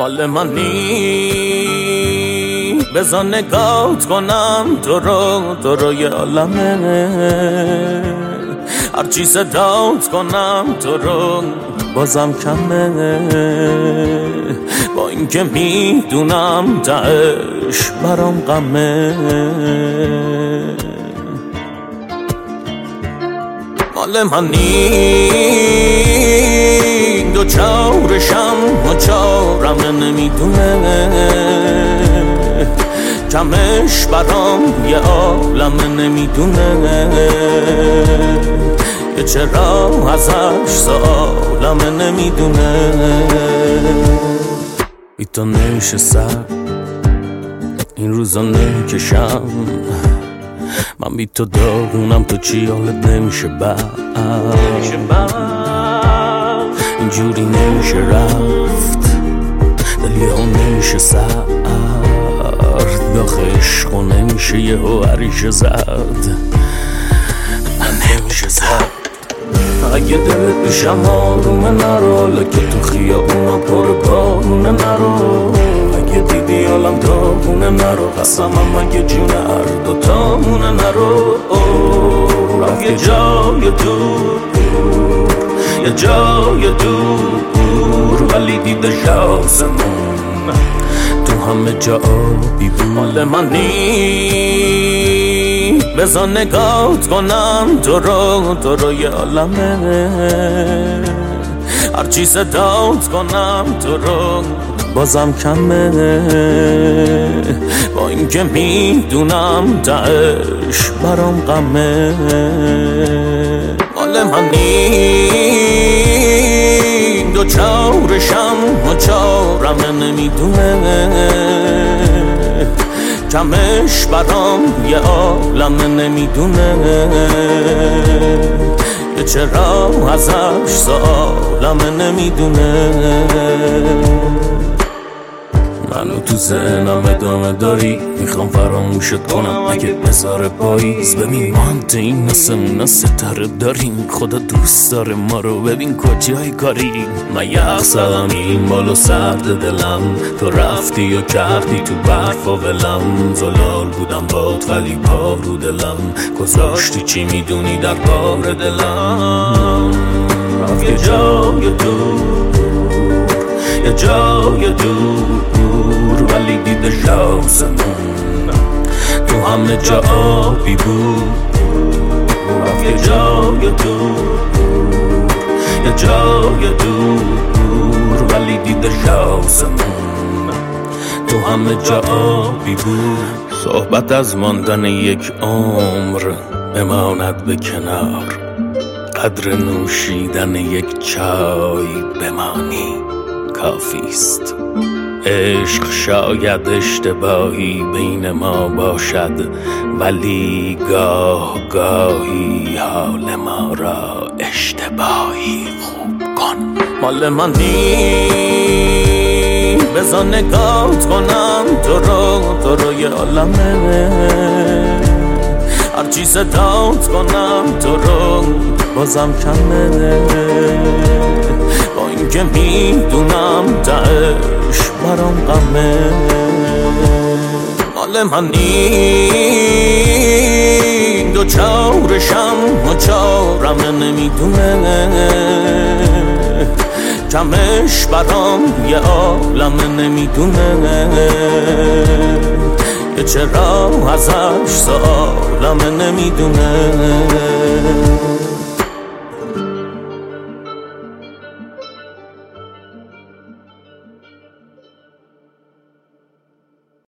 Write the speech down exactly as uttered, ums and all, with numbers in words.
مال منی بذار نگات کنم تو رو تو رو یه عالمه هرچی صدات کنم تو رو بازم کمه با اینکه میدونم تهش برام غمه مال منی دو چارشم و چارم نمیدونه کمش برام یه عالم نمیدونه یه چرا ازش سالم نمیدونه بی تو نشستم این روزا نکشم من بی تو داغونم تو چی حالت نمیشه بعد اینجوری نمیشه رفت دل یه ها نمیشه سرد داخل عشق و نمیشه یه ها عریش زد نمیشه زد اگه دلت بشم آرومه نرو لکه تو خیابونا پر بارونه نرو اگه دیدی حالم داغونه نرو قسمم اگه جون هر دوتامونه نرو رفت یه جای دور یه جای دور ولی دیدش آسمون تو همه جا آبی بود مال منی بذار نگات کنم تو رو تو رو یه عالمه هرچی صدات کنم تو رو بازم کمه با اینکه میدونم تهش برام غمه مال منی دو چارشم و چارم نمیدونه کمش برام یه عالم نمیدونه یه چرا ازش سالم نمیدونه منو تو ذهنم ادامه داری میخوام فراموشت کنم اگه بذاره پاییز ببین مانت این نسمونا ستاره داریم خدا دوست داره ما رو ببین کجای کاری من یخ زدم این بالو سرد دلم تو رفتی و کردی تو برف و ولم زلال بودم باد ولی پا رو دلم گذاشتی چی میدونی در بار دلم رفت یه جای دور یه جای دور ولی دیدش آسمون تو همه جا آبی بود رفت یه جای دور یه جای دور ولی دیدش آسمون تو همه جا آبی بود صحبت از ماندن یک عمر بماند به کنار قدر نوشیدن یک چای بمانی کافیست عشق شاید اشتباهی بین ما باشد ولی گاه گاهی حال ما را اشتباهی خوب کن مال منی بذار نگات کنم تو رو تو رو یه عالمه هرچی صدات کنم تو رو بازم کمه با اینکه میدونم تهش برام غمه مال منی دو چارشم و چارم نمیدونه کمش برام یه عالم نمیدونه یه چرا ازش سالم نمیدونه